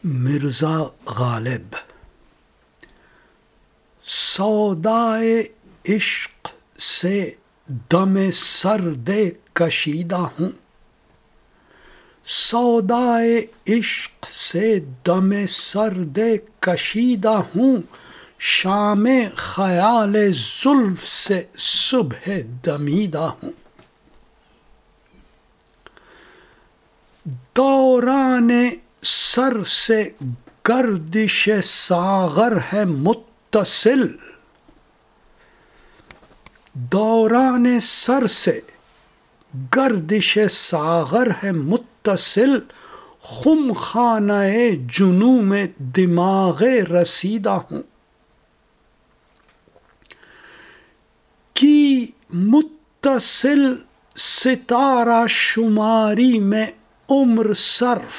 مرزا غالب. سودائے عشق سے دم سرد کشیدہ ہوں، سودائے عشق سے دم سرد کشیدہ ہوں، شام خیال زلف سے صبح دمیدہ ہوں. دوران سر سے گردش ساغر ہے متصل، دوران سر سے گردش ساغر ہے متصل، خم خانہ جنوں میں دماغ رسیدہ ہوں. کی متصل ستارہ شماری میں عمر صرف،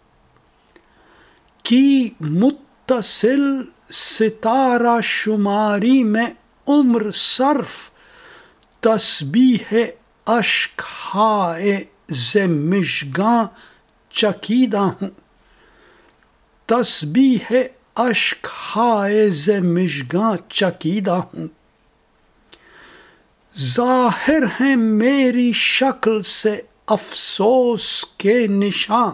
کی متصل ستارہ شماری میں عمر صرف، تسبیح اشک ہائے ز مژگاں چکیدہ ہوں، تسبیح اشک ہائے ز مژگاں چکیدہ ہوں. ظاہر ہیں میری شکل سے افسوس کے نشاں،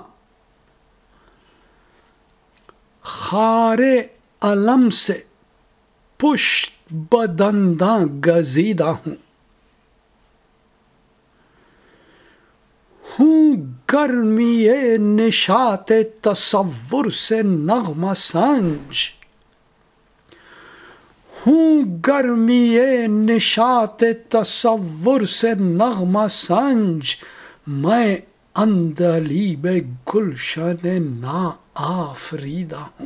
خار الم سے پشت بدنداں گزیدہ ہوں. ہوں گرمی نشاط تصور سے نغمہ سنج، ہوں گرمی نشاط تصور سے نغمہ سنج، میں عندلیب گلشن نا آفریدہ ہوں.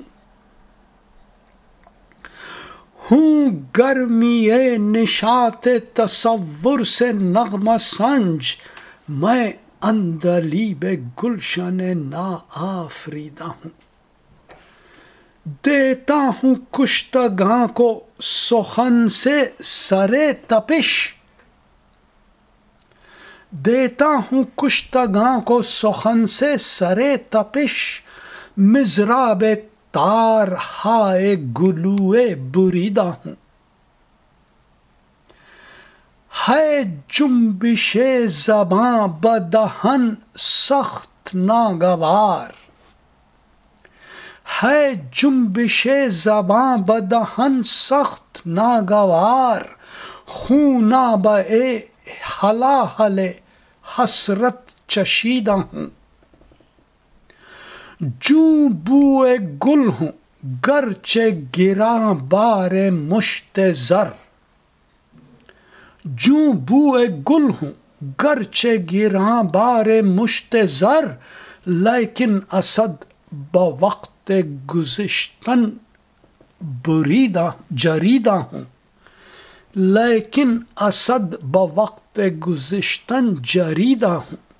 ہوں گرمی نشاط تصور سے نغمہ سنج، میں عندلیب گلشن نا آفریدہ ہوں. دیتا ہوں کشتگاں کو سخن سے سر تپش، دیتا ہوں کشتگاں کو سخن سے سر تپش، مضراب تار ہائے گلوے بریدہ ہوں. ہے جنبش زباں بدہن سخت ناگوار، ہے جنبش زباں بدہن سخت ناگوار، خوناب ہلاہل حسرت چشیدہ ہوں. جوں بوئے گل ہوں گرچہ گراں بار مشت زر، جوں بوئے گل ہوں گرچہ گراں بار مشت زر، لیکن اسد بوقت گذشتن جریدہ ہوں، لیکن اسد بوقت گذشتن جریدہ ہوں.